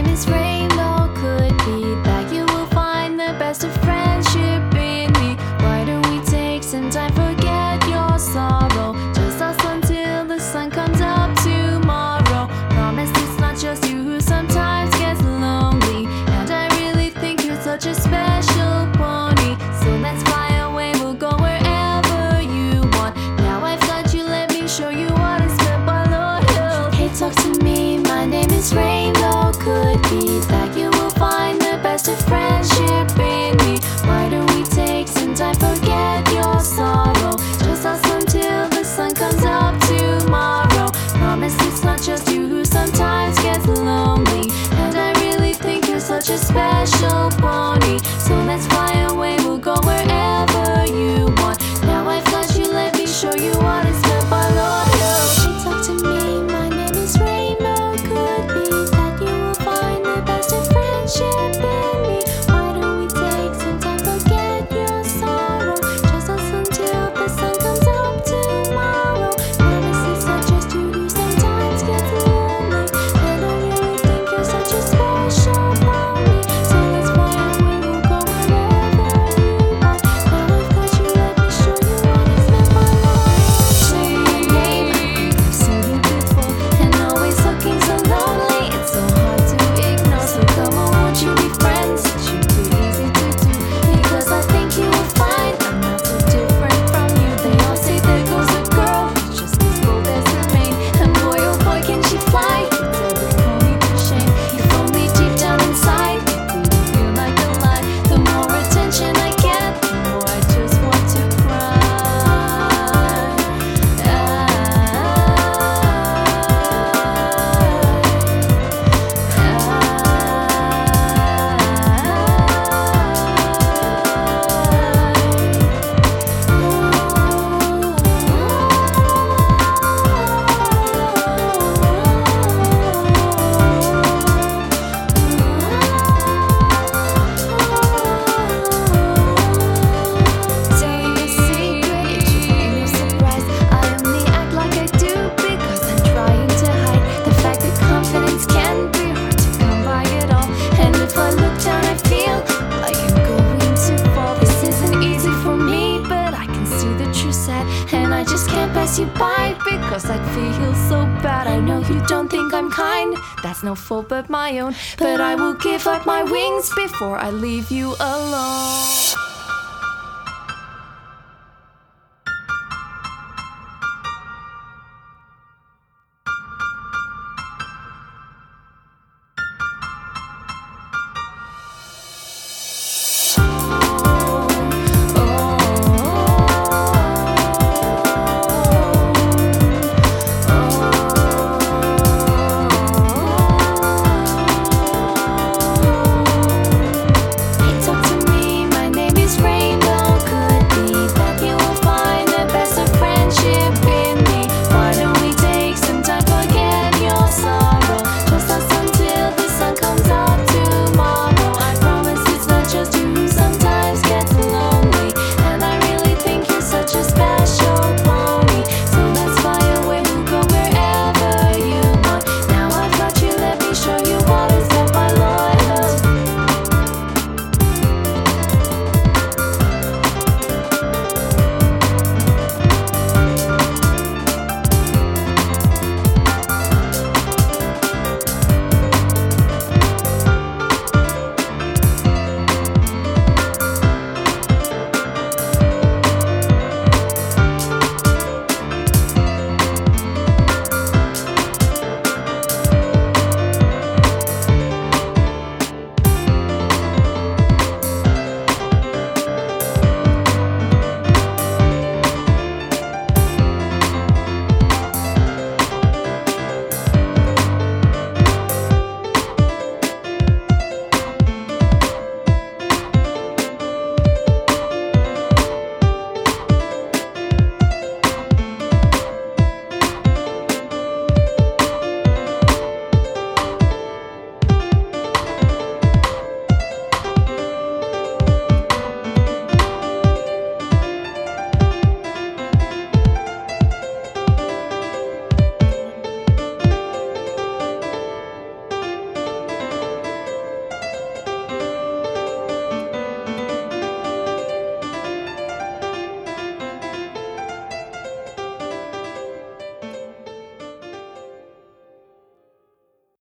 name is Rainbow. Could be that you will find the best of friendship in me. Why don't we take some time, forget your sorrow? Just us until the sun comes up tomorrow. Promise it's not just you who sometimes gets lonely. And I really think you're such a special pony. So let's fly away, we'll go wherever you want. Now I've got you, let me show you what is meant by loyalty. Hey, talk to me, my name is Rainbow. Could be that you will find the best of friendship in me. Why don't we take some time, forget your sorrow? Just us until the sun comes up tomorrow. Promise it's not just you who sometimes gets lonely. And I really think you're such a special pony. So let's fly away, we'll go wherever you want. Now I've got you, let me show you what is meant by loyalty. Hey, talk to me, my name is Rainbow. Could be that you will find the best of friendship in me. Why don't we take some time, forget your sorrow? Just us until the sun comes up tomorrow. Promise it's not just you who sometimes gets lonely. And I really think you're such a special pony. So let's fly away, we'll go wherever you want. Now I've got you, let me show you what is meant by loyalty. My name, I've seen you before, and always looking so lonely. It's so hard to ignore. So come on, won't you be friends? You're too easy to do, because I think you will find I'm not so different from you. They all say there goes a girl who's just as bold as her mane. And boy, oh boy, can she fly! It's every pony to shame. If only deep down inside it didn't feel like a lie. The more attention I get, the more I just want to cry. Say a secret, it should be no surprise. I only act like I do because I'm trying to hide the fact that confidence can be hard to come by at all. And if I look down, I feel like I'm going to fall. This isn't easy for me, but I can see that you're sad, and I just can't pass you by because I'd feel so bad. I know you don't think I'm kind, that's no fault but my own. But I will give up my wings before I leave you alone. Hey, talk to me, my name is Rainbow. Could be that you will find the best of friendship in me. Why don't we take some time, forget your sorrow? Just us until the sun comes up tomorrow. I promise it's not just you who sometimes gets lonely. And I really think you're such a special pony. So let's fly away, we'll go wherever you want. Now I've got you, let me show you what is meant by love.